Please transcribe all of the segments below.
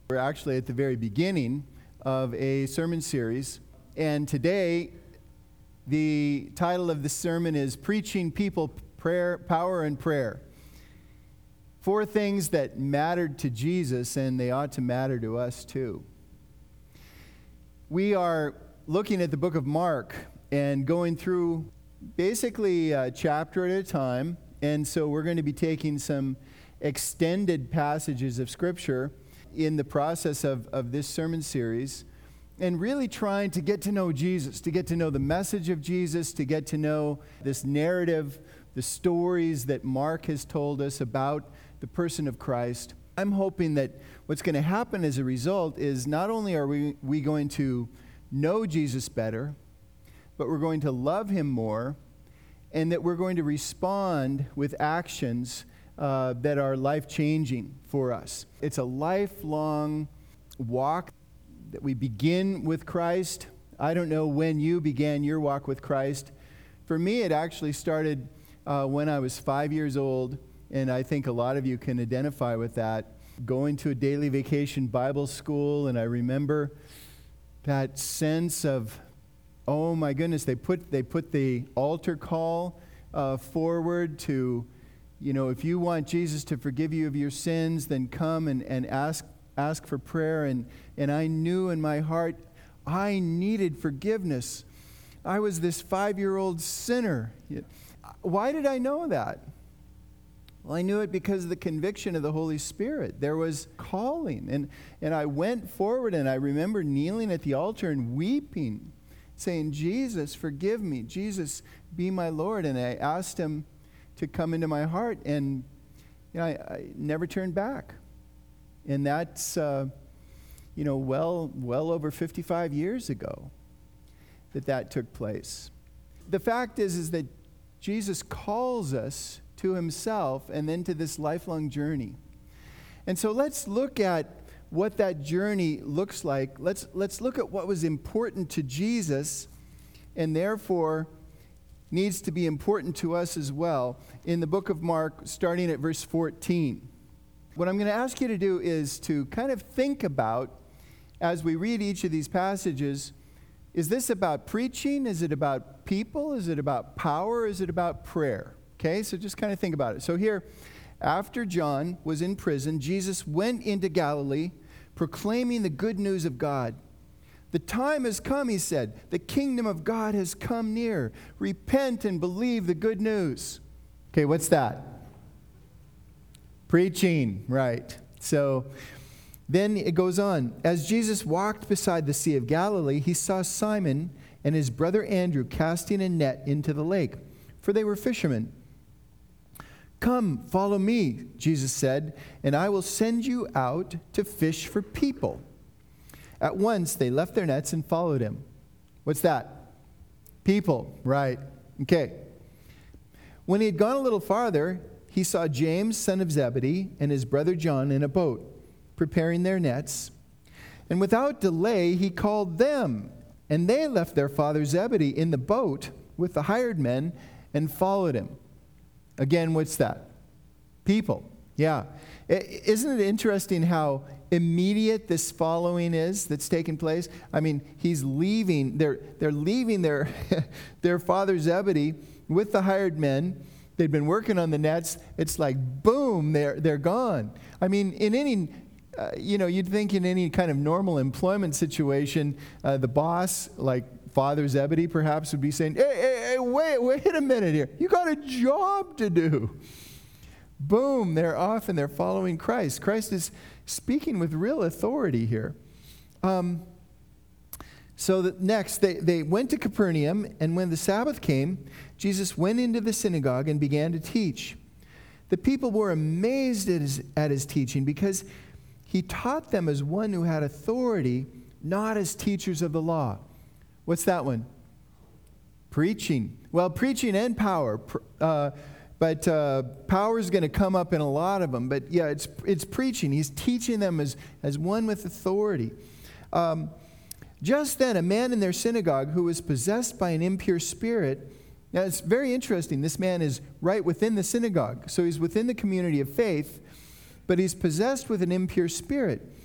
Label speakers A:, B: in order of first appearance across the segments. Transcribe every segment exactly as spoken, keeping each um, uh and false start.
A: We're actually at the very beginning of a sermon series, and today the title of the sermon is Preaching People Prayer, Power and Prayer. Four things that mattered to Jesus, and they ought to matter to us too. We are looking at the book of Mark and going through basically a chapter at a time, and so we're going to be taking some extended passages of Scripture in the process of, of this sermon series, and really trying to get to know Jesus, to get to know the message of Jesus, to get to know this narrative, the stories that Mark has told us about the person of Christ. I'm hoping that what's going to happen as a result is not only are we, we going to know Jesus better, but we're going to love him more, and that we're going to respond with actions uh, that are life-changing for us. It's a lifelong walk that we begin with Christ. I don't know when you began your walk with Christ. For me, it actually started uh, when I was five years old, and I think a lot of you can identify with that. Going to a daily vacation Bible school, and I remember that sense of, oh my goodness, they put they put the altar call uh, forward to, you know, if you want Jesus to forgive you of your sins, then come and, and ask ask for prayer. And, and I knew in my heart I needed forgiveness. I was this five-year-old sinner. Why did I know that? Well, I knew it because of the conviction of the Holy Spirit. There was calling. And, and I went forward, and I remember kneeling at the altar and weeping, saying, Jesus, forgive me. Jesus, be my Lord. And I asked him to come into my heart, and you know, I, I never turned back. And that's, uh, you know, well, well over fifty-five years ago that that took place. The fact is, is that Jesus calls us to himself and then to this lifelong journey. And so let's look at what that journey looks like. Let's, let's look at what was important to Jesus and therefore needs to be important to us as well in the book of Mark, starting at verse fourteen. What I'm going to ask you to do is to kind of think about, as we read each of these passages, is this about preaching? Is it about people? Is it about power? Is it about prayer? Okay, so just kind of think about it. So here, after John was in prison, Jesus went into Galilee, proclaiming the good news of God. The time has come, he said. The kingdom of God has come near. Repent and believe the good news. Okay, what's that? Preaching, right. So then it goes on. As Jesus walked beside the Sea of Galilee, he saw Simon and his brother Andrew casting a net into the lake, for they were fishermen. Come, follow me, Jesus said, and I will send you out to fish for people. At once they left their nets and followed him. What's that? People, right. Okay. When he had gone a little farther, he saw James, son of Zebedee, and his brother John in a boat, preparing their nets. And without delay, he called them, and they left their father Zebedee in the boat with the hired men and followed him. Again, what's that? People. Yeah. Isn't it interesting how immediate this following is that's taken place? I mean, he's leaving, they're, they're leaving their, their father Zebedee with the hired men. They'd been working on the nets. It's like, boom, they're, they're gone. I mean, in any, uh, you know, you'd think in any kind of normal employment situation, uh, the boss, like Father Zebedee perhaps, would be saying, hey, hey, hey, wait, wait a minute here. You got a job to do. Boom, they're off and they're following Christ. Christ is speaking with real authority here. Um, so that next, they, they went to Capernaum, and when the Sabbath came, Jesus went into the synagogue and began to teach. The people were amazed at his, at his teaching because he taught them as one who had authority, not as teachers of the law. What's that one? Preaching. Well, preaching and power. Uh, but uh, power is going to come up in a lot of them. But yeah, it's it's preaching. He's teaching them as, as one with authority. Um, just then, a man in their synagogue who was possessed by an impure spirit. Now, it's very interesting. This man is right within the synagogue. So he's within the community of faith, but he's possessed with an impure spirit.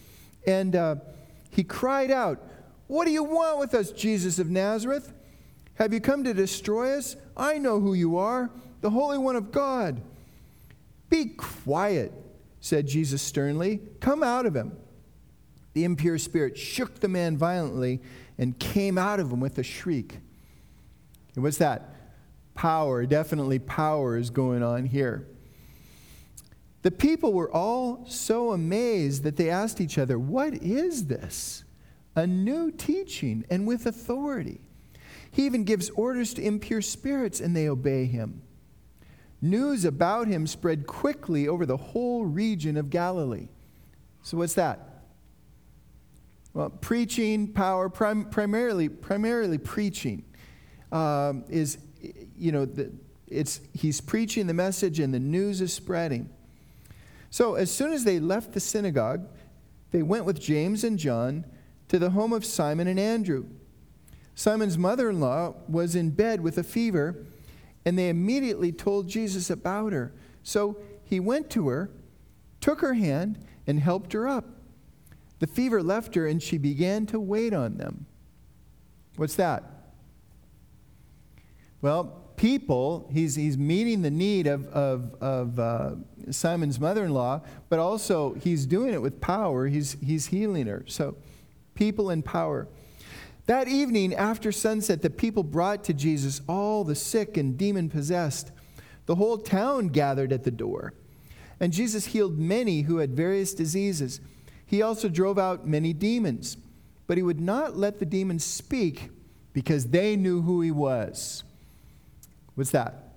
A: And uh, he cried out, "What do you want with us, Jesus of Nazareth? Have you come to destroy us? I know who you are, the Holy One of God." "Be quiet," said Jesus sternly. "Come out of him." The impure spirit shook the man violently and came out of him with a shriek. And what's that? Power, definitely power is going on here. The people were all so amazed that they asked each other, "What is this? A new teaching and with authority. He even gives orders to impure spirits and they obey him." News about him spread quickly over the whole region of Galilee. So what's that? Well, preaching, power, prim- primarily, primarily preaching um, is, you know, the, it's he's preaching the message and the news is spreading. So as soon as they left the synagogue, they went with James and John to the home of Simon and Andrew. Simon's mother-in-law was in bed with a fever, and they immediately told Jesus about her. So he went to her, took her hand, and helped her up. The fever left her, and she began to wait on them. What's that? Well, people, he's, he's meeting the need of, of, of uh, Simon's mother-in-law, but also he's doing it with power. He's, he's healing her. So people and power. That evening, after sunset, the people brought to Jesus all the sick and demon-possessed. The whole town gathered at the door. And Jesus healed many who had various diseases. He also drove out many demons. But he would not let the demons speak because they knew who he was. What's that?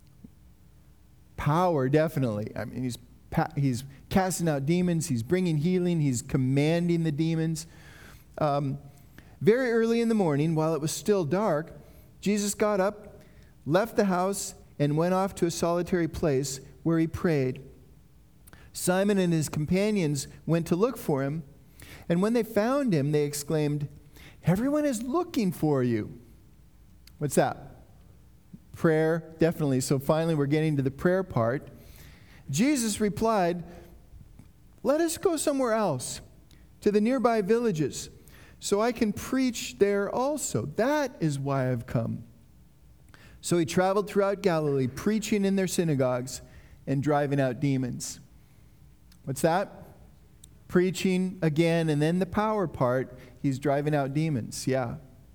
A: Power, definitely. I mean, he's, he's casting out demons. He's bringing healing. He's commanding the demons. Um... Very early in the morning, while it was still dark, Jesus got up, left the house, and went off to a solitary place where he prayed. Simon and his companions went to look for him, and when they found him, they exclaimed, "Everyone is looking for you." What's that? Prayer, definitely. So finally, we're getting to the prayer part. Jesus replied, "Let us go somewhere else, to the nearby villages, so I can preach there also. That is why I've come." So he traveled throughout Galilee, preaching in their synagogues and driving out demons. What's that? Preaching again, and then the power part, he's driving out demons. Yeah.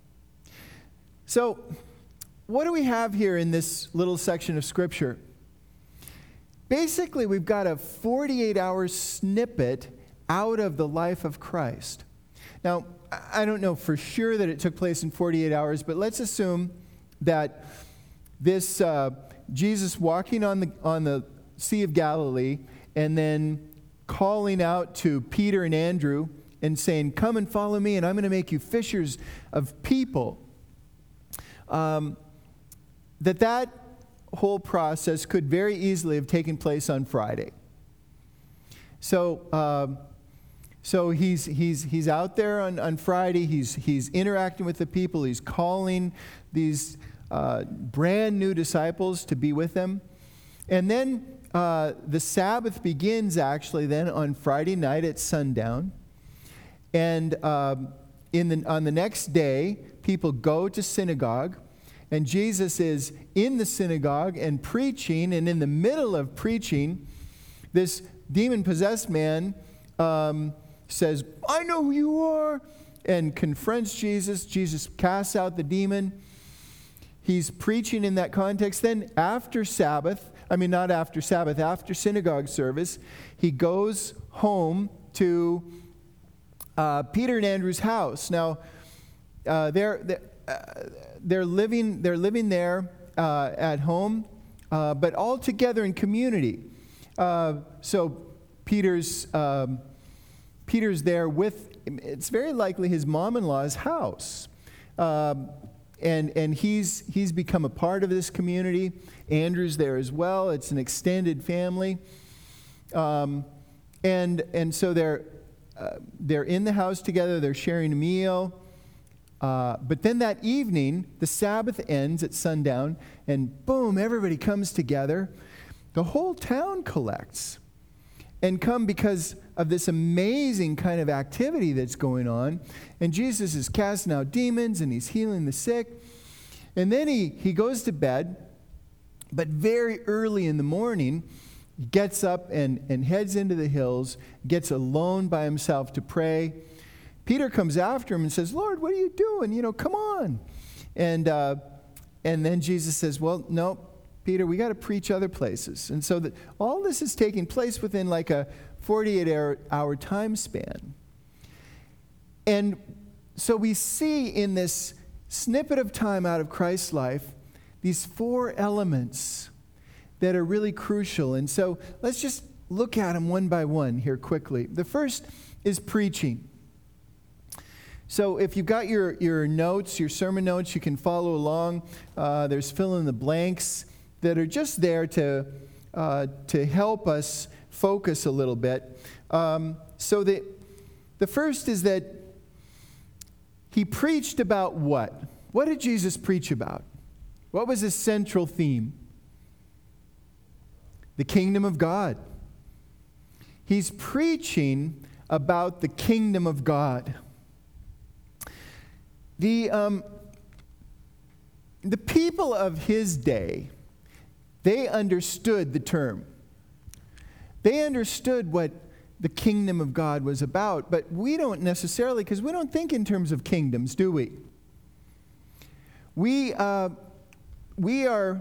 A: So what do we have here in this little section of Scripture? Basically, we've got a forty-eight hour snippet out of the life of Christ. Now, I don't know for sure that it took place in forty-eight hours, but let's assume that this uh, Jesus walking on the on the Sea of Galilee and then calling out to Peter and Andrew and saying, "Come and follow me, and I'm going to make you fishers of people." Um, that that whole process could very easily have taken place on Friday. So. Um, So he's he's he's out there on, on Friday. He's he's interacting with the people. He's calling these uh, brand new disciples to be with him, and then uh, the Sabbath begins actually then on Friday night at sundown, and um, in the on the next day people go to synagogue, and Jesus is in the synagogue and preaching, and in the middle of preaching, this demon-possessed man. Um, says, "I know who you are," and confronts Jesus. Jesus casts out the demon. He's preaching in that context. Then after Sabbath, I mean not after Sabbath, after synagogue service, he goes home to uh, Peter and Andrew's house. Now, uh, they're, they're, uh, they're, living, they're living there uh, at home, uh, but all together in community. Uh, so Peter's... Um, Peter's there with, it's very likely his mom-in-law's house. Um, and and he's he's become a part of this community. Andrew's there as well. It's an extended family. Um, and and so they're, uh, they're in the house together. They're sharing a meal. Uh, but then that evening, the Sabbath ends at sundown, and boom, everybody comes together. The whole town collects. and come because of this amazing kind of activity that's going on. And Jesus is casting out demons and he's healing the sick. And then he, he goes to bed, but very early in the morning, he gets up and, and heads into the hills, gets alone by himself to pray. Peter comes after him and says, Lord, what are you doing? You know, come on. And uh, and then Jesus says, well, no, Peter, we got to preach other places. And so that all this is taking place within like a forty-eight hour, hour time span. And so we see in this snippet of time out of Christ's life, these four elements that are really crucial. And so let's just look at them one by one here quickly. The first is preaching. So if you've got your, your notes, your sermon notes, you can follow along. Uh, there's fill in the blanks that are just there to, uh, to help us focus a little bit. Um, so the, the first is that he preached about what? What did Jesus preach about? What was his central theme? The kingdom of God. He's preaching about the kingdom of God. The, um, the people of his day, they understood the term. They understood what the kingdom of God was about, but we don't necessarily, because we don't think in terms of kingdoms, do we? We, uh, we are...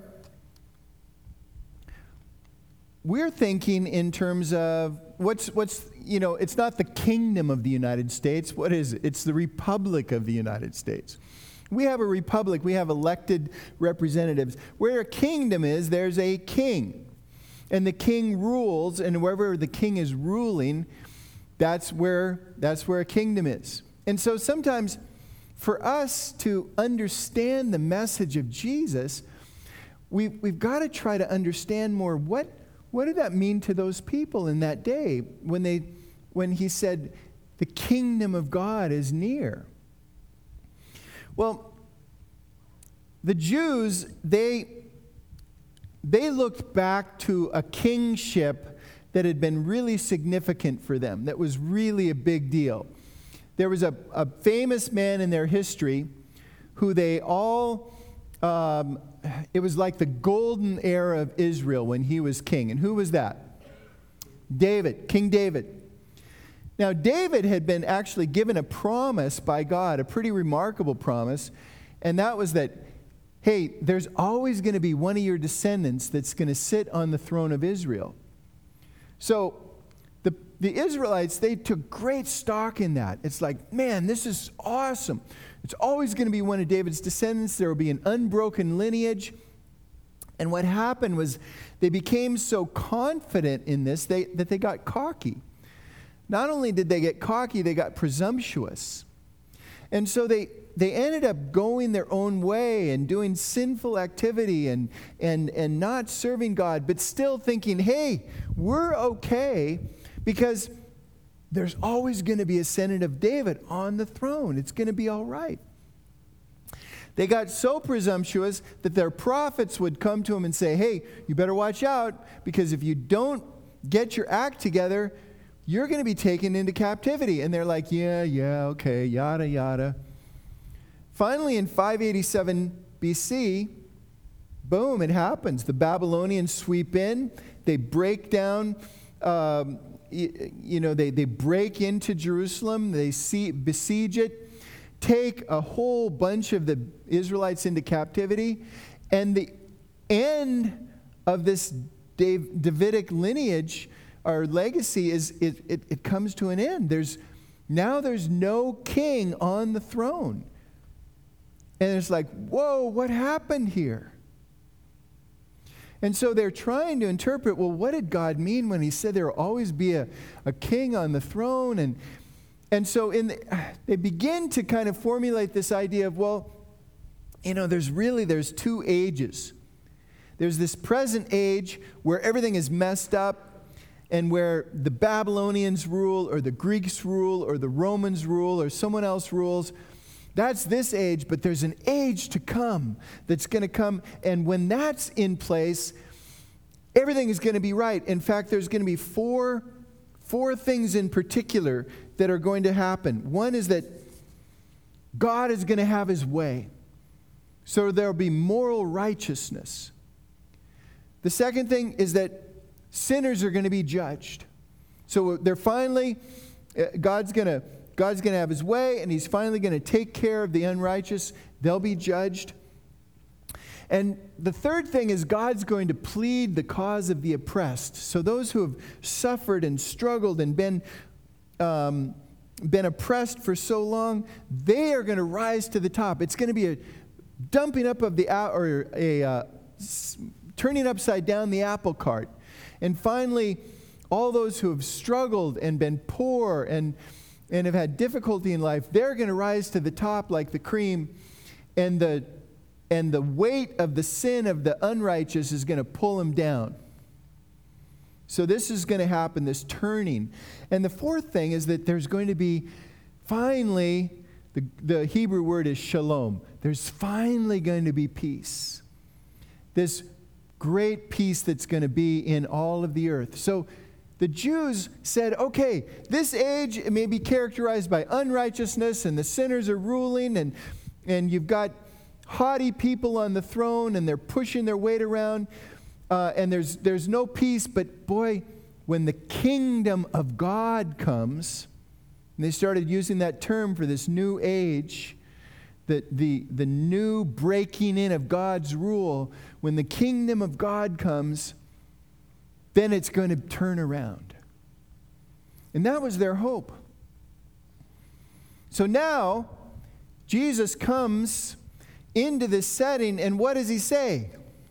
A: We're thinking in terms of what's, what's, you know, it's not the kingdom of the United States. What is it? It's the Republic of the United States. We have a republic. We have elected representatives. Where a kingdom is, there's a king. And the king rules, and wherever the king is ruling, that's where, that's where a kingdom is. And so sometimes for us to understand the message of Jesus, we, we've got to try to understand more what What did that mean to those people in that day when they, when he said, the kingdom of God is near? Well, the Jews, they, they looked back to a kingship that had been really significant for them, that was really a big deal. There was a, a famous man in their history who they all... Um, it was like the golden era of Israel when he was king. And who was that? David, King David. Now, David had been actually given a promise by God, a pretty remarkable promise, and that was that, hey, there's always going to be one of your descendants that's going to sit on the throne of Israel. So the, the Israelites, they took great stock in that. It's like, man, this is awesome. It's always going to be one of David's descendants. There will be an unbroken lineage. And what happened was they became so confident in this they, that they got cocky. Not only did they get cocky, they got presumptuous. And so they, they ended up going their own way and doing sinful activity and, and, and not serving God, but still thinking, hey, we're okay because there's always going to be a descendant of David on the throne. It's going to be all right. They got so presumptuous that their prophets would come to them and say, hey, you better watch out, because if you don't get your act together, you're going to be taken into captivity. And they're like, yeah, yeah, okay, yada, yada. Finally, in five eighty-seven B C, boom, it happens. The Babylonians sweep in. They break down... Um, You know, they, they break into Jerusalem, they see, besiege it, take a whole bunch of the Israelites into captivity, and the end of this Dav- Davidic lineage, our legacy, is it, it, it comes to an end. There's now there's no king on the throne. And it's like, whoa, what happened here? And so they're trying to interpret, well, what did God mean when he said there will always be a, a king on the throne? And, and so in the, they begin to kind of formulate this idea of, well, you know, there's really, there's two ages. There's this present age where everything is messed up and where the Babylonians rule or the Greeks rule or the Romans rule or someone else rules. That's this age, but there's an age to come that's going to come. And when that's in place, everything is going to be right. In fact, there's going to be four four things in particular that are going to happen. One is that God is going to have his way. So there will be moral righteousness. The second thing is that sinners are going to be judged. So they're finally, God's going to God's going to have his way, and he's finally going to take care of the unrighteous. They'll be judged. And the third thing is God's going to plead the cause of the oppressed. So those who have suffered and struggled and been um, been oppressed for so long, they are going to rise to the top. It's going to be a dumping up of the, or a uh, turning upside down the apple cart. And finally, all those who have struggled and been poor and, and have had difficulty in life, they're going to rise to the top like the cream, and the, and the weight of the sin of the unrighteous is going to pull them down. So this is going to happen, this turning. And the fourth thing is that there's going to be, finally, the, the Hebrew word is shalom. There's finally going to be peace. This great peace that's going to be in all of the earth. So the Jews said, okay, this age may be characterized by unrighteousness, and the sinners are ruling, and, and you've got haughty people on the throne, and they're pushing their weight around. Uh, and there's there's no peace, but boy, when the kingdom of God comes, and they started using that term for this new age, that the, the new breaking in of God's rule, when the kingdom of God comes, then it's going to turn around. And that was their hope. So now, Jesus comes into this setting, and what does he say?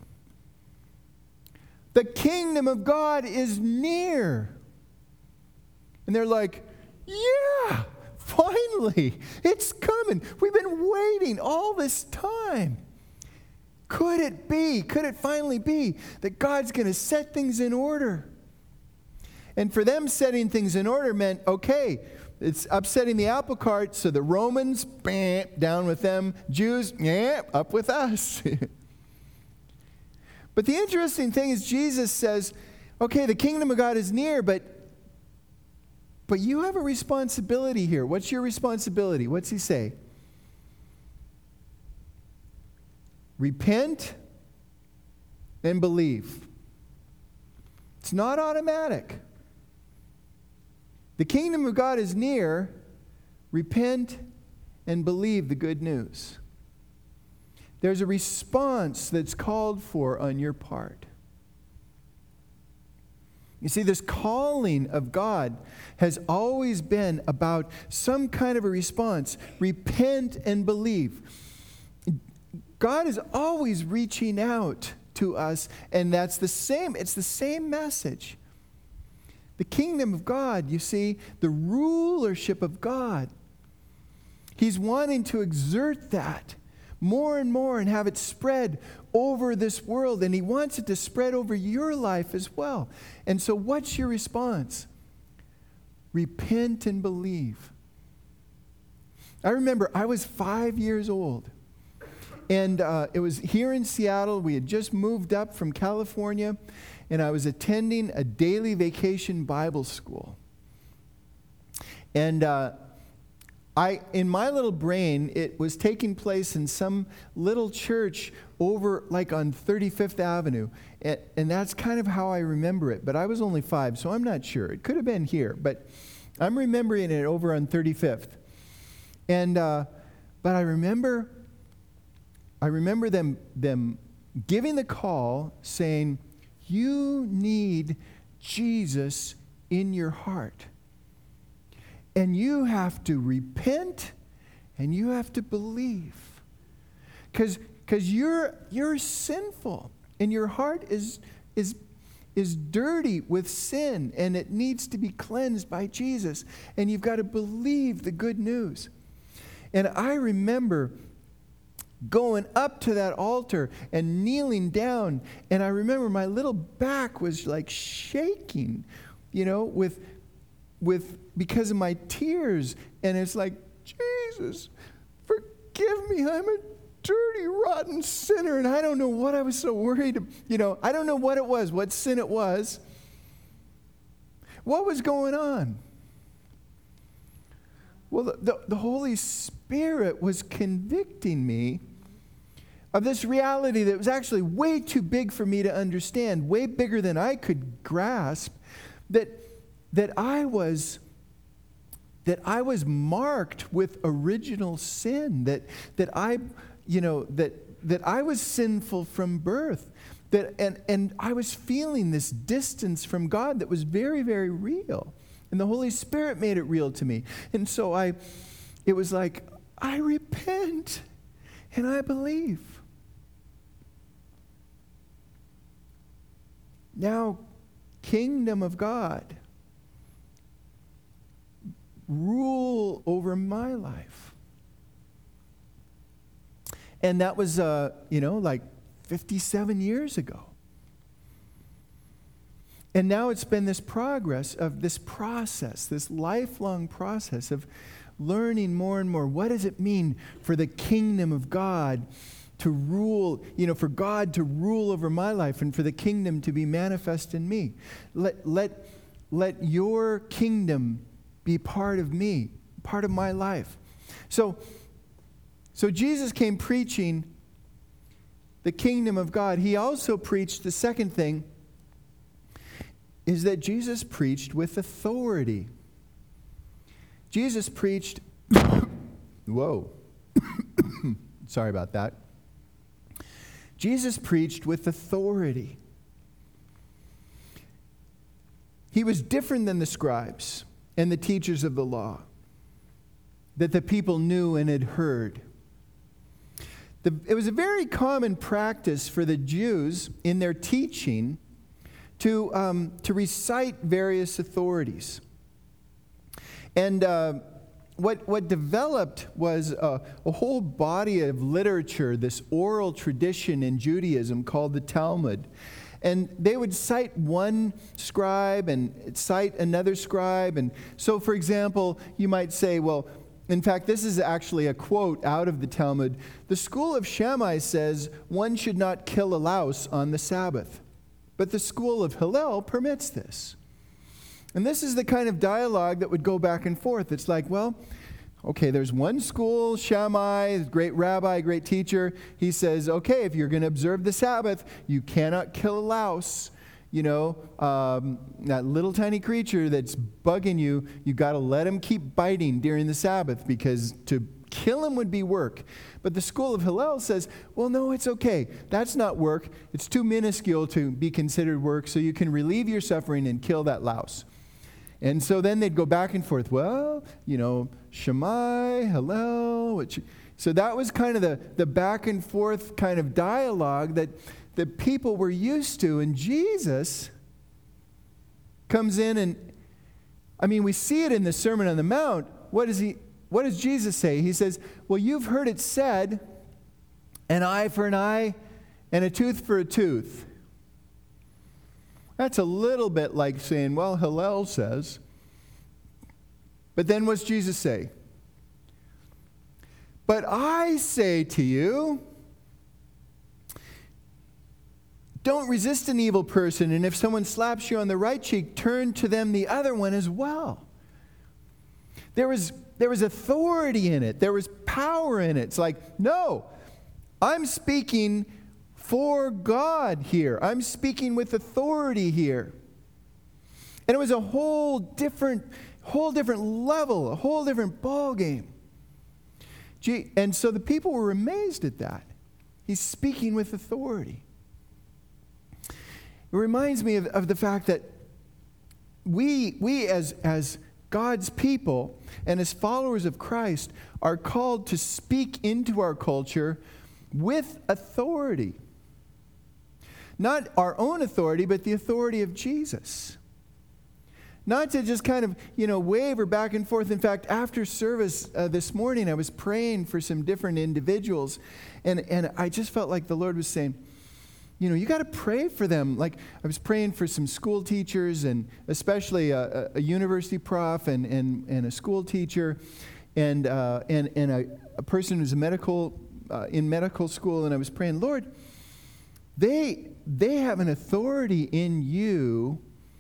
A: The kingdom of God is near. And they're like, yeah, finally, it's coming. We've been waiting all this time. Could it be, could it finally be that God's going to set things in order? And for them, setting things in order meant, okay, it's upsetting the apple cart, so the Romans, bam, down with them. Jews, yeah, up with us. But the interesting thing is Jesus says, okay, the kingdom of God is near, but, but you have a responsibility here. What's your responsibility? What's he say? Repent and believe. It's not automatic. The kingdom of God is near. Repent and believe the good news. There's a response that's called for on your part. You see, this calling of God has always been about some kind of a response. Repent and believe. God is always reaching out to us, and that's the same. It's the same message. The kingdom of God, you see, the rulership of God. He's wanting to exert that more and more and have it spread over this world. And he wants it to spread over your life as well. And so what's your response? Repent and believe. I remember I was five years old. And uh, it was here in Seattle. We had just moved up from California. And I was attending a daily vacation Bible school. And uh, I, in my little brain, it was taking place in some little church over like on thirty-fifth Avenue. And, and that's kind of how I remember it. But I was only five, so I'm not sure. It could have been here. But I'm remembering it over on thirty-fifth. And, uh, but I remember, I remember them, them giving the call saying, you need Jesus in your heart. And you have to repent and you have to believe. Because because you're you're sinful and your heart is is is dirty with sin, and it needs to be cleansed by Jesus. And you've got to believe the good news. And I remember going up to that altar and kneeling down, and I remember my little back was like shaking, you know, with with because of my tears. And it's like, Jesus, forgive me, I'm a dirty, rotten sinner. And I don't know what I was so worried, you know, I don't know what it was, what sin it was. What was going on? Well, the, the, the Holy Spirit was convicting me of this reality that was actually way too big for me to understand, way bigger than I could grasp, that, that I was that I was marked with original sin, that that I, you know, that that I was sinful from birth, that and, and I was feeling this distance from God that was very, very real. And the Holy Spirit made it real to me. And so I it was like, I repent and I believe. Now, kingdom of God, rule over my life. And that was, uh, you know, like fifty-seven years ago. And now it's been this progress of this process, this lifelong process of learning more and more. What does it mean for the kingdom of God to rule, you know, for God to rule over my life and for the kingdom to be manifest in me? Let, let, let your kingdom be part of me, part of my life. So, so Jesus came preaching the kingdom of God. He also preached, the second thing, is that Jesus preached with authority. Jesus preached, whoa, sorry about that. Jesus preached with authority. He was different than the scribes and the teachers of the law that the people knew and had heard. The, it was a very common practice for the Jews in their teaching to, um, to recite various authorities. And uh, what, what developed was a, a whole body of literature, this oral tradition in Judaism called the Talmud. And they would cite one scribe and cite another scribe. And so, for example, you might say, well, in fact, this is actually a quote out of the Talmud. The school of Shammai says one should not kill a louse on the Sabbath. But the school of Hillel permits this. And this is the kind of dialogue that would go back and forth. It's like, well, okay, there's one school, Shammai, great rabbi, great teacher. He says, okay, if you're going to observe the Sabbath, you cannot kill a louse. You know, um, that little tiny creature that's bugging you, you got to let him keep biting during the Sabbath because to kill him would be work. But the school of Hillel says, well, no, it's okay. That's not work. It's too minuscule to be considered work, so you can relieve your suffering and kill that louse. And so then they'd go back and forth. Well, you know, Shammai, Hillel. Which, so that was kind of the, the back and forth kind of dialogue that the people were used to. And Jesus comes in and, I mean, we see it in the Sermon on the Mount. What does he, what does Jesus say? He says, well, you've heard it said, an eye for an eye and a tooth for a tooth. That's a little bit like saying, well, Hillel says. But then what's Jesus say? But I say to you, don't resist an evil person, and if someone slaps you on the right cheek, turn to them the other one as well. There was, there was authority in it. There was power in it. It's like, no, I'm speaking for God here. I'm speaking with authority here. And it was a whole different, whole different level, a whole different ball game. Gee, and so the people were amazed at that. He's speaking with authority. It reminds me of, of the fact that we, we as, as God's people and as followers of Christ are called to speak into our culture with authority. Not our own authority, but the authority of Jesus. Not to just kind of, you know, waver back and forth. In fact, after service uh, this morning, I was praying for some different individuals, and, and I just felt like the Lord was saying, you know, you got to pray for them. Like, I was praying for some school teachers, and especially a, a university prof and, and, and a school teacher, and, uh, and, and a, a person who's a medical, uh, in medical school, and I was praying, Lord, they... They have an authority in you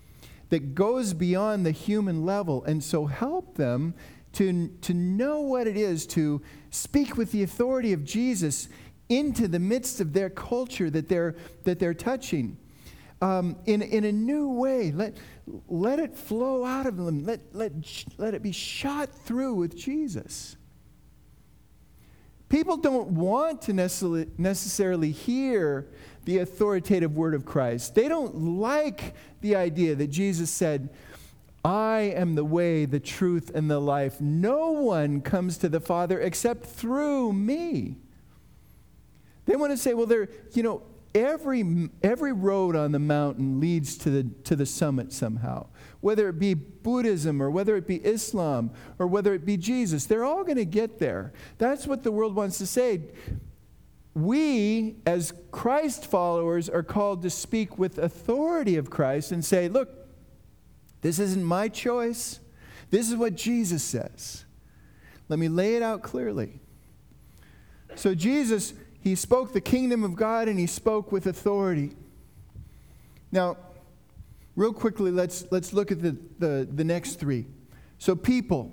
A: that goes beyond the human level. And so help them to, to know what it is to speak with the authority of Jesus into the midst of their culture that they're, that they're touching. Um, in, in a new way. Let, let it flow out of them. Let, let, let it be shot through with Jesus. People don't want to necessarily, necessarily hear the authoritative word of Christ. They don't like the idea that Jesus said, I am the way, the truth, and the life. No one comes to the Father except through me. They want to say, well, there, you know, every every road on the mountain leads to the to the summit somehow. Whether it be Buddhism or whether it be Islam or whether it be Jesus, they're all going to get there. That's what the world wants to say. We, as Christ followers, are called to speak with authority of Christ and say, look, this isn't my choice. This is what Jesus says. Let me lay it out clearly. So Jesus, he spoke the kingdom of God and he spoke with authority. Now, real quickly, let's let's look at the, the, the next three. So people.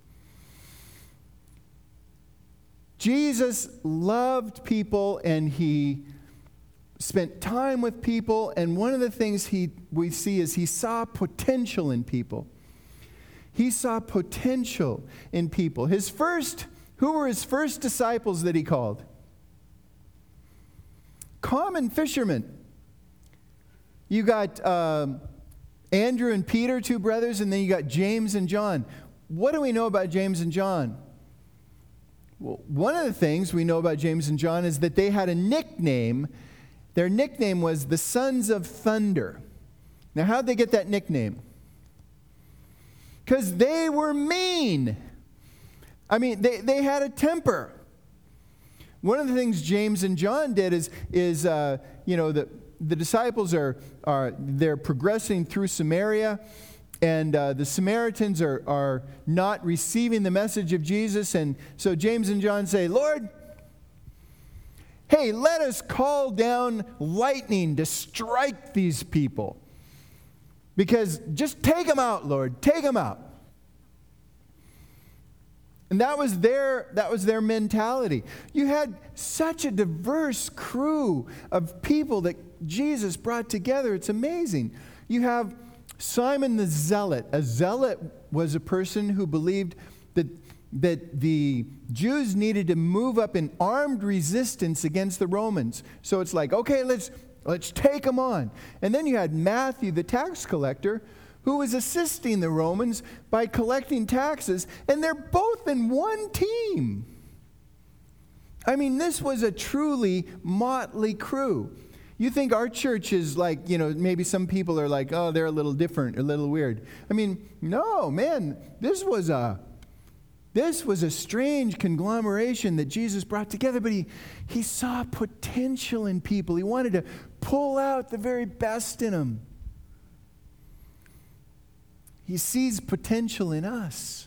A: Jesus loved people and he spent time with people, and one of the things he we see is he saw potential in people. He saw potential in people. His first, who were his first disciples that he called? Common fishermen. You got um, Andrew and Peter, two brothers, and then you got James and John. What do we know about James and John? Well, one of the things we know about James and John is that they had a nickname. Their nickname was the Sons of Thunder. Now, how'd they get that nickname? Because they were mean. I mean, they, they had a temper. One of the things James and John did is, is uh, you know, the, the disciples are, are they're progressing through Samaria, and uh, the Samaritans are, are not receiving the message of Jesus. And so James and John say, Lord, hey, let us call down lightning to strike these people. Because just take them out, Lord. Take them out. And that was their that was their mentality. You had such a diverse crew of people that Jesus brought together. It's amazing. You have Simon the Zealot. A zealot was a person who believed that that the Jews needed to move up in armed resistance against the Romans. So it's like, okay, let's let's take them on. And then you had Matthew the tax collector, who was assisting the Romans by collecting taxes, and they're both in one team. I mean, this was a truly motley crew. You think our church is like, you know, maybe some people are like, oh, they're a little different, a little weird. I mean, no, man, this was a this was a strange conglomeration that Jesus brought together, but he, he saw potential in people. He wanted to pull out the very best in them. He sees potential in us.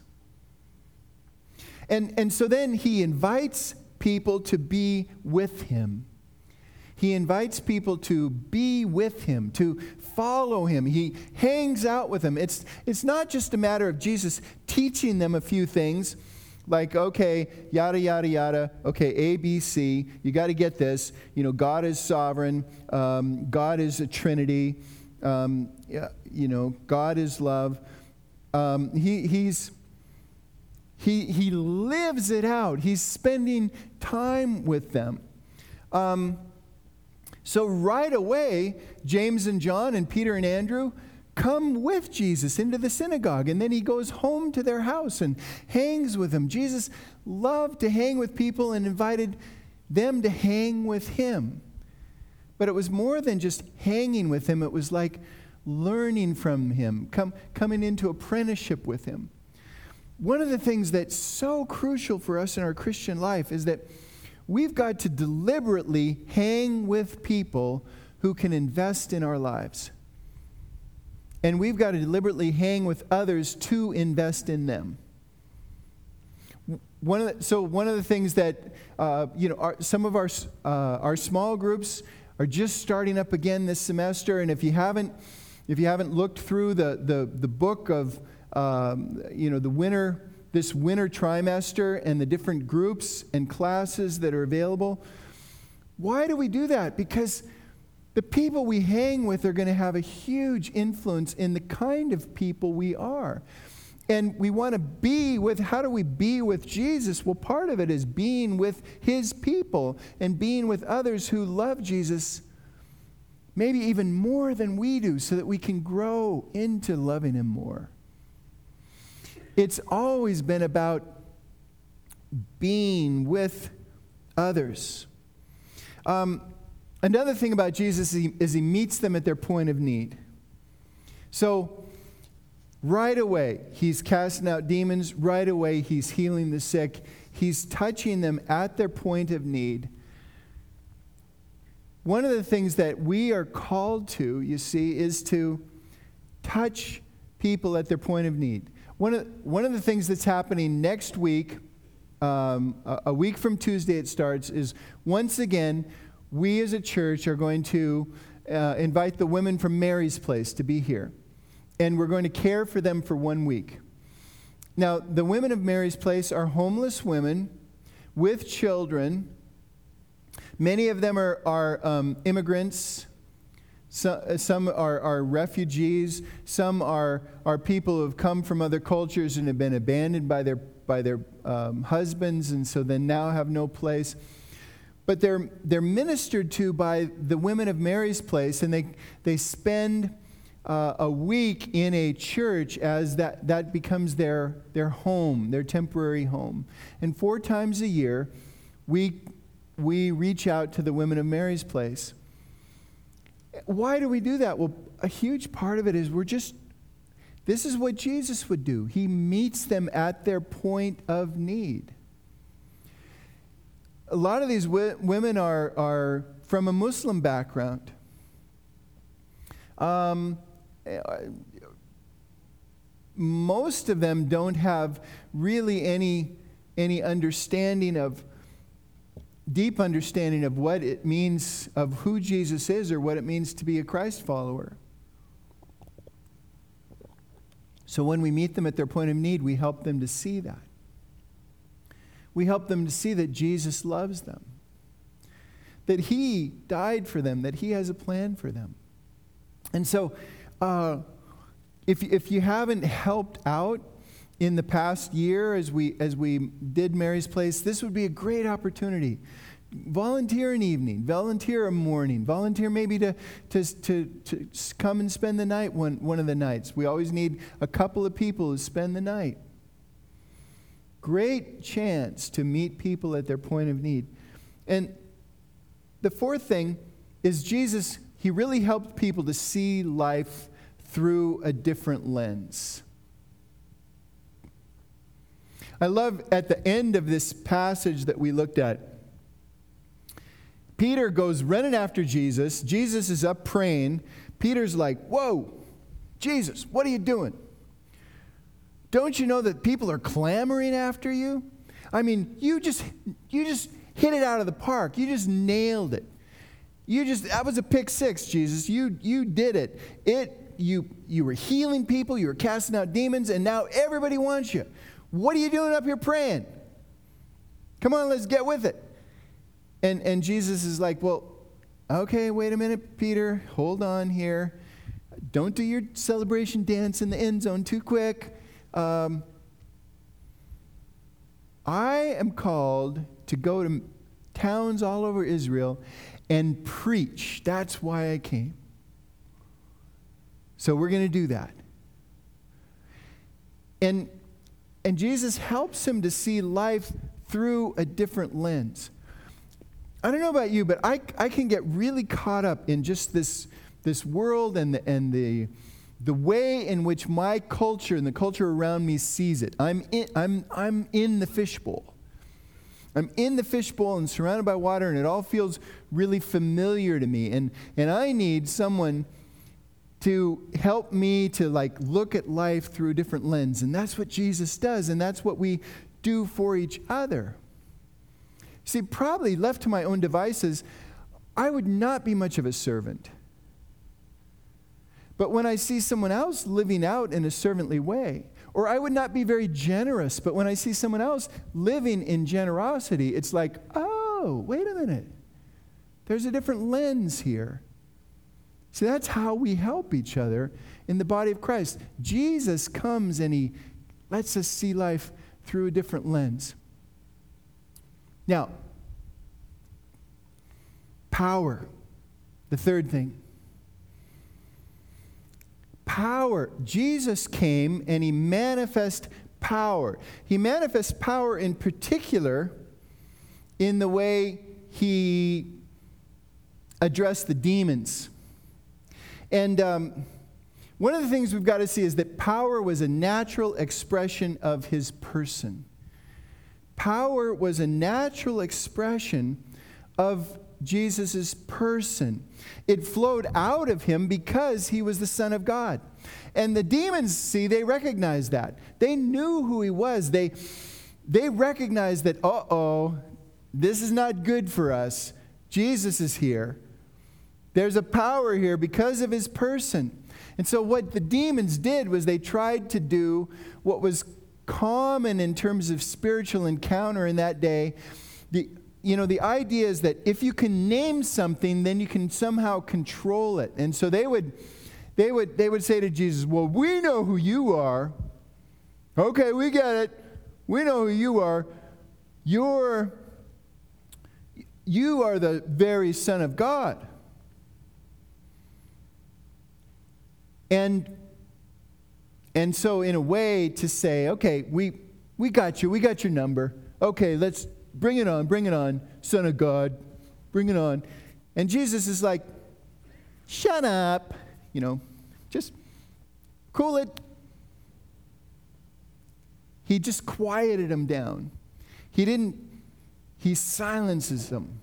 A: And, and so then he invites people to be with him. He invites people to be with him, to follow him. He hangs out with them. It's, it's not just a matter of Jesus teaching them a few things, like, okay, yada, yada, yada, okay, A, B, C, you got to get this. You know, God is sovereign. Um, God is a Trinity. Um, you know, God is love. Um, he, he's, he, he lives it out. He's spending time with them. Um, so right away, James and John and Peter and Andrew come with Jesus into the synagogue, and then he goes home to their house and hangs with them. Jesus loved to hang with people and invited them to hang with him. But it was more than just hanging with him. It was like learning from him, come, coming into apprenticeship with him. One of the things that's so crucial for us in our Christian life is that we've got to deliberately hang with people who can invest in our lives. And we've got to deliberately hang with others to invest in them. One of the, so one of the things that, uh, you know, our, some of our, uh, our small groups are just starting up again this semester. And if you haven't if you haven't looked through the, the, the book of, um, you know, the winter, this winter trimester and the different groups and classes that are available, why do we do that? Because the people we hang with are going to have a huge influence in the kind of people we are. And we want to be with, how do we be with Jesus? Well, part of it is being with his people and being with others who love Jesus maybe even more than we do, so that we can grow into loving him more. It's always been about being with others. Um, another thing about Jesus is he, is he meets them at their point of need. So, right away, he's casting out demons. Right away, he's healing the sick. He's touching them at their point of need. One of the things that we are called to, you see, is to touch people at their point of need. One of, one of the things that's happening next week, um, a, a week from Tuesday it starts, is once again, we as a church are going to uh, invite the women from Mary's Place to be here. And we're going to care for them for one week. Now, the women of Mary's Place are homeless women with children. Many of them are, are um, immigrants. So, some are, are refugees. Some are, are people who have come from other cultures and have been abandoned by their, by their um, husbands, and so then now have no place. But they're, they're ministered to by the women of Mary's Place, and they, they spend uh, a week in a church as that, that becomes their, their home, their temporary home. And four times a year, we we reach out to the women of Mary's Place. Why do we do that? Well, a huge part of it is we're just, this is what Jesus would do. He meets them at their point of need. A lot of these wi- women are, are from a Muslim background. Um, most of them don't have really any, any understanding of deep understanding of what it means, of who Jesus is, or what it means to be a Christ follower. So when we meet them at their point of need, we help them to see that. We help them to see that Jesus loves them, that he died for them, that he has a plan for them. And so uh, if, if you haven't helped out in the past year, as we as we did Mary's Place, this would be a great opportunity. Volunteer an evening, volunteer a morning, volunteer maybe to, to, to, to come and spend the night one, one of the nights. We always need a couple of people to spend the night. Great chance to meet people at their point of need. And the fourth thing is Jesus, he really helped people to see life through a different lens. I love at the end of this passage that we looked at, Peter goes running after Jesus. Jesus is up praying. Peter's like, whoa, Jesus, what are you doing? Don't you know that people are clamoring after you? I mean, you just you just hit it out of the park. You just nailed it. You just, that was a pick six, Jesus. You you did it. It you you were healing people, you were casting out demons, and now everybody wants you. What are you doing up here praying? Come on, let's get with it. And and Jesus is like, well, okay, wait a minute, Peter. Hold on here. Don't do your celebration dance in the end zone too quick. Um, I am called to go to towns all over Israel and preach. That's why I came. So we're going to do that. And And Jesus helps him to see life through a different lens. I don't know about you, but I, I can get really caught up in just this, this world and the, and the, the way in which my culture and the culture around me sees it. I'm in, I'm, I'm in the fishbowl. I'm in the fishbowl and surrounded by water, and it all feels really familiar to me. And, and I need someone to help me to like look at life through a different lens. And that's what Jesus does, and that's what we do for each other. See, probably left to my own devices, I would not be much of a servant. but when I see someone else living out in a servantly way, or I would not be very generous, but when I see someone else living in generosity, it's like, oh, wait a minute. There's a different lens here. See, that's how we help each other in the body of Christ. Jesus comes and he lets us see life through a different lens. Now, power, the third thing. Power. Jesus came and he manifests power. He manifests power in particular in the way he addressed the demons. And um, one of the things we've got to see is that power was a natural expression of his person. Power was a natural expression of Jesus' person. It flowed out of him because he was the Son of God. And the demons, see, they recognized that. They knew who he was. They, they recognized that, uh-oh, this is not good for us. Jesus is here. There's a power here because of his person. And so what the demons did was they tried to do what was common in terms of spiritual encounter in that day. The You know, the idea is that if you can name something, then you can somehow control it. And so they would, they would, they would say to Jesus, well, we know who you are. Okay, we get it. We know who you are. You're, you are the very Son of God. And, and so in a way to say, okay, we, we got you. We got your number. Okay, let's bring it on, bring it on, Son of God, bring it on. And Jesus is like, shut up, you know, just cool it. He just quieted them down. He didn't, he silences them.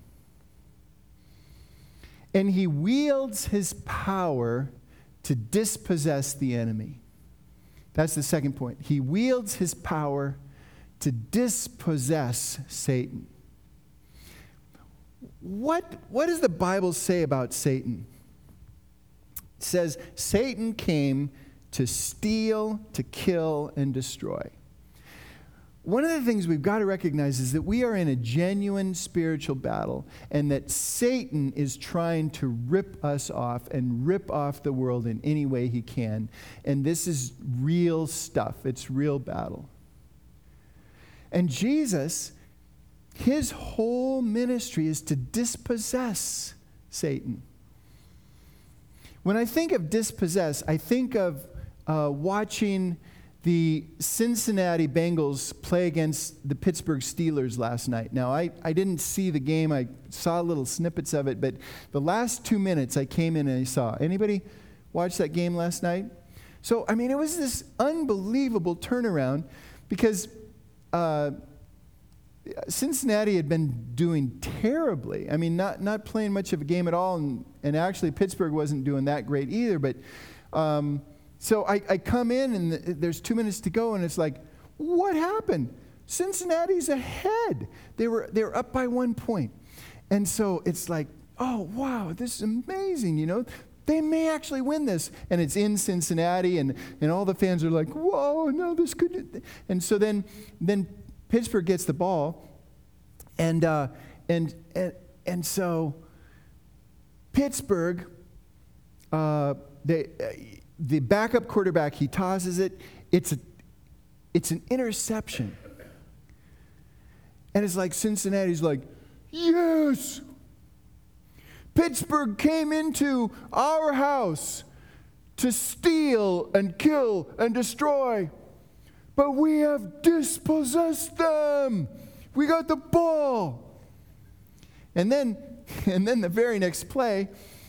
A: And he wields his power to dispossess the enemy. That's the second point. He wields his power to dispossess Satan. What, what does the Bible say about Satan? It says, Satan came to steal, to kill, and destroy. One of the things we've got to recognize is that we are in a genuine spiritual battle, and that Satan is trying to rip us off and rip off the world in any way he can. And this is real stuff. It's real battle. And Jesus, his whole ministry is to dispossess Satan. When I think of dispossess, I think of uh, watching the Cincinnati Bengals play against the Pittsburgh Steelers last night. Now, I, I didn't see the game. I saw little snippets of it, but the last two minutes I came in and I saw. Anybody watch that game last night? So, I mean, it was this unbelievable turnaround because uh, Cincinnati had been doing terribly. I mean, not, not playing much of a game at all, and, and actually Pittsburgh wasn't doing that great either, but... Um, So I, I come in, and the, there's two minutes to go, and it's like, what happened? Cincinnati's ahead. They were they were up by one point. And so it's like, oh, wow, this is amazing, you know. They may actually win this. And it's in Cincinnati, and, and all the fans are like, whoa, no, this could... And so then then Pittsburgh gets the ball, and uh, and and and so Pittsburgh, uh, they... Uh, the backup quarterback, he tosses it. It's a, it's an interception. And it's like Cincinnati's like, yes! Pittsburgh came into our house to steal and kill and destroy. But we have dispossessed them. We got the ball. And then, and then the very next play,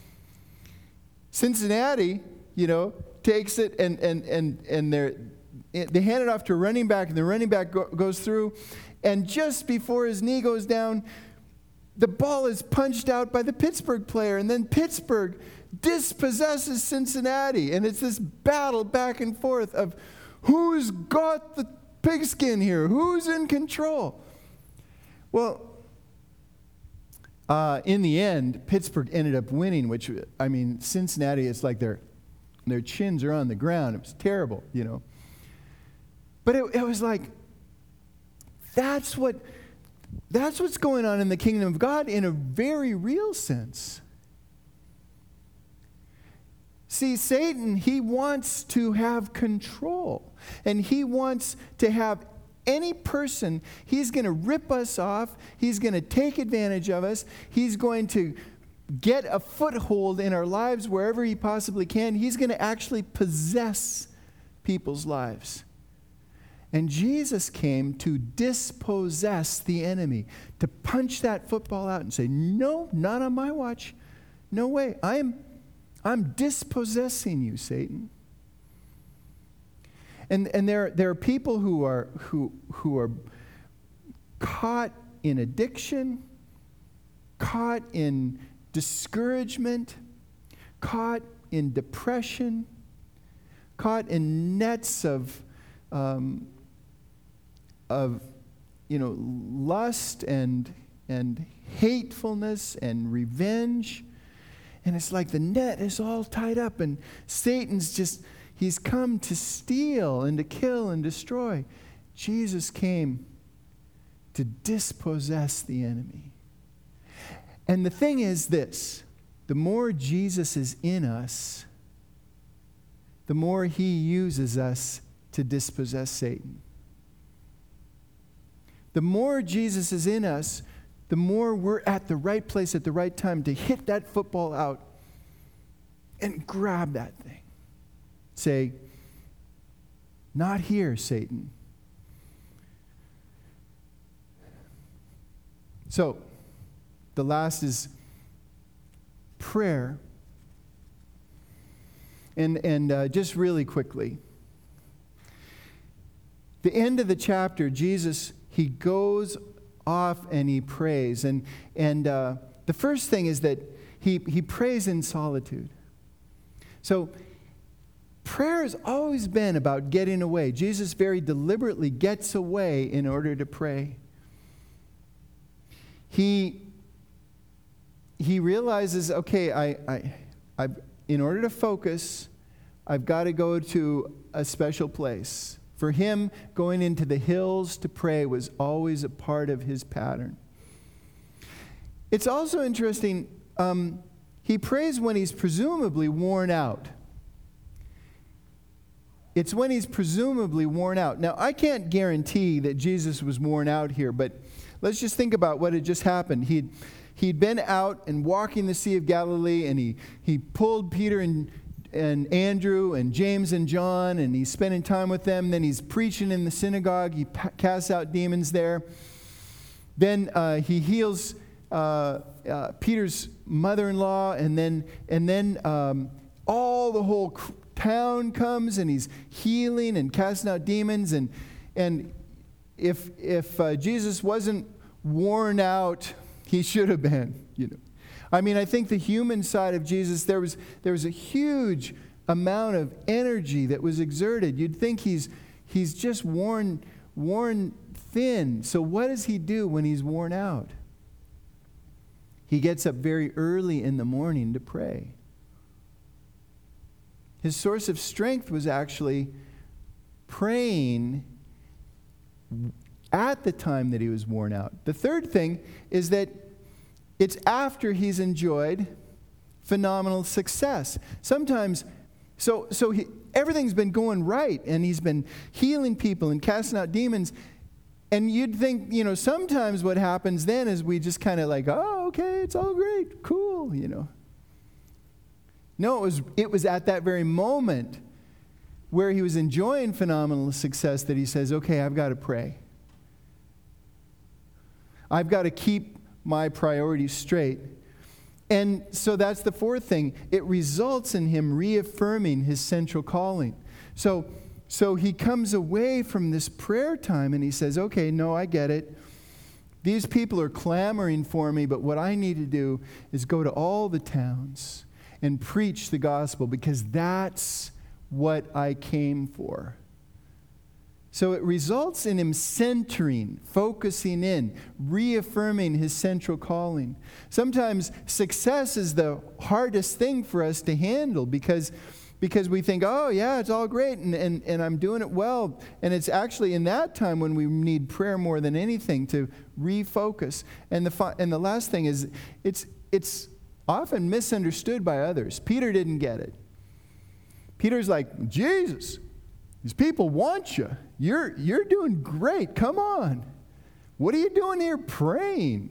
A: Cincinnati... you know, takes it and and and and they they hand it off to a running back, and the running back go, goes through, and just before his knee goes down, the ball is punched out by the Pittsburgh player, and then Pittsburgh dispossesses Cincinnati, and it's this battle back and forth of who's got the pigskin here, who's in control. Well, uh, in the end, Pittsburgh ended up winning, which, I mean, Cincinnati, it's like they're their chins are on the ground. It was terrible, you know. But it, it was like, that's what, that's what's going on in the kingdom of God in a very real sense. See, Satan, he wants to have control. And he wants to have any person, he's going to rip us off. He's going to take advantage of us. He's going to get a foothold in our lives wherever he possibly can. He's going to actually possess people's lives. And Jesus came to dispossess the enemy, to punch that football out and say, no, not on my watch. No way. I am, I'm dispossessing you, Satan. And and there there are people who are who who are caught in addiction, caught in discouragement, caught in depression, caught in nets of um, of you know lust and and hatefulness and revenge, and it's like the net is all tied up, and Satan's just. He's come to steal and to kill and destroy. Jesus came to dispossess the enemy. And the thing is this, the more Jesus is in us, the more he uses us to dispossess Satan. The more Jesus is in us, the more we're at the right place at the right time to hit that football out and grab that thing. Say, not here, Satan. So, the last is prayer. And, and uh, just really quickly, the end of the chapter, Jesus, he goes off and he prays. And, and uh, the first thing is that he, he prays in solitude. So, prayer has always been about getting away. Jesus very deliberately gets away in order to pray. He, he realizes, okay, I, I, I, in order to focus, I've got to go to a special place. For him, going into the hills to pray was always a part of his pattern. It's also interesting, um, he prays when he's presumably worn out. It's when he's presumably worn out. Now, I can't guarantee that Jesus was worn out here, but let's just think about what had just happened. He'd, he'd been out and walking the Sea of Galilee, and he, he pulled Peter and, and Andrew and James and John, and he's spending time with them. Then he's preaching in the synagogue. He pa- casts out demons there. Then uh, he heals uh, uh, Peter's mother-in-law, and then, and then um, all the whole cr- town comes, and he's healing and casting out demons. And and if if uh, Jesus wasn't worn out, he should have been. You know, I mean, I think the human side of Jesus, there was there was a huge amount of energy that was exerted. You'd think he's he's just worn worn thin. So what does he do when he's worn out? He gets up very early in the morning to pray. His source of strength was actually praying at the time that he was worn out. The third thing is that it's after he's enjoyed phenomenal success. Sometimes, so so he, everything's been going right, and he's been healing people and casting out demons. And you'd think, you know, sometimes what happens then is we just kind of like, oh, okay, it's all great, cool, you know. No, it was, it was at that very moment where he was enjoying phenomenal success that he says, okay, I've got to pray. I've got to keep my priorities straight. And so that's the fourth thing. It results in him reaffirming his central calling. So, so he comes away from this prayer time and he says, okay, no, I get it. These people are clamoring for me, but what I need to do is go to all the towns and preach the gospel, because that's what I came for. So it results in him centering, focusing in, reaffirming his central calling. Sometimes success is the hardest thing for us to handle, because because we think, oh, yeah, it's all great, and, and, and I'm doing it well. And it's actually in that time when we need prayer more than anything to refocus. And the fi- and the last thing is, it's it's often misunderstood by others. Peter didn't get it. Peter's like, Jesus, these people want you. You're, you're doing great. Come on. What are you doing here praying?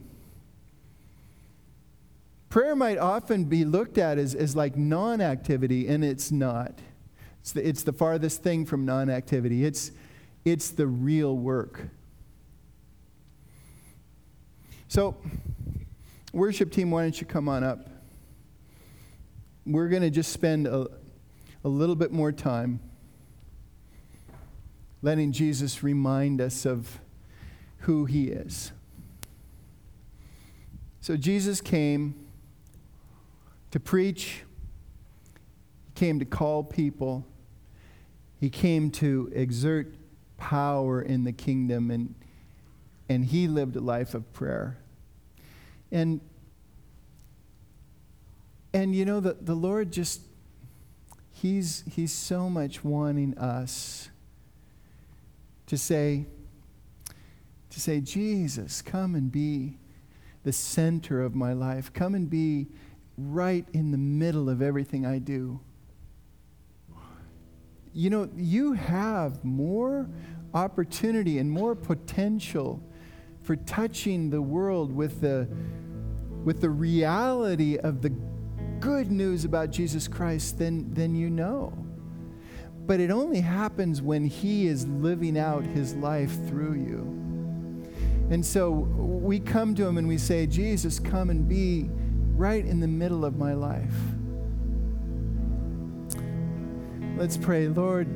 A: Prayer might often be looked at as, as like non-activity, and it's not. It's the, it's the farthest thing from non-activity. It's, it's the real work. So, worship team, why don't you come on up? We're going to just spend a, a little bit more time letting Jesus remind us of who he is. So Jesus came to preach. He came to call people. He came to exert power in the kingdom, and and he lived a life of prayer. And and you know, the, the Lord just, he's he's so much wanting us to say, to say, Jesus, come and be the center of my life. Come and be right in the middle of everything I do. You know, you have more opportunity and more potential for touching the world with the, with the reality of the good news about Jesus Christ than, than you know. But it only happens when he is living out his life through you. And so we come to him and we say, Jesus, come and be right in the middle of my life. Let's pray. Lord,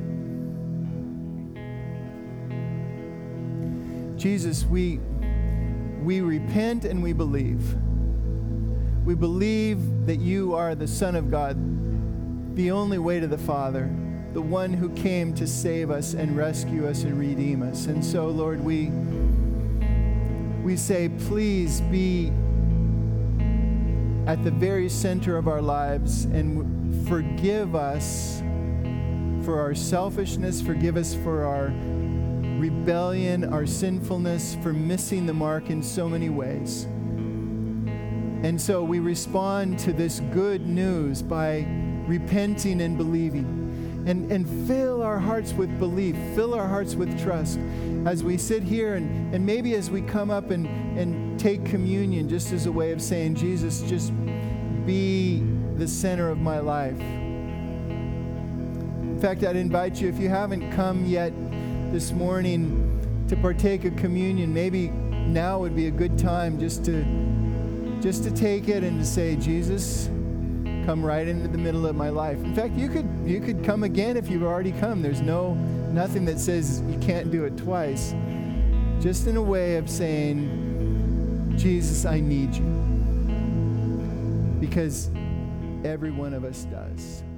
A: Jesus, we, we repent and we believe. We believe that you are the Son of God, the only way to the Father, the one who came to save us and rescue us and redeem us. And so, Lord, we, we say, please be at the very center of our lives and forgive us for our selfishness, forgive us for our rebellion, our sinfulness, for missing the mark in so many ways. And so we respond to this good news by repenting and believing. And, and fill our hearts with belief, fill our hearts with trust as we sit here and, and maybe as we come up and, and take communion, just as a way of saying, Jesus, just be the center of my life. In fact, I'd invite you, if you haven't come yet this morning to partake of communion, maybe now would be a good time just to, just to take it and to say, Jesus, come right into the middle of my life. In fact, you could you could come again if you've already come. There's no nothing that says you can't do it twice. Just in a way of saying, Jesus, I need you. Because every one of us does.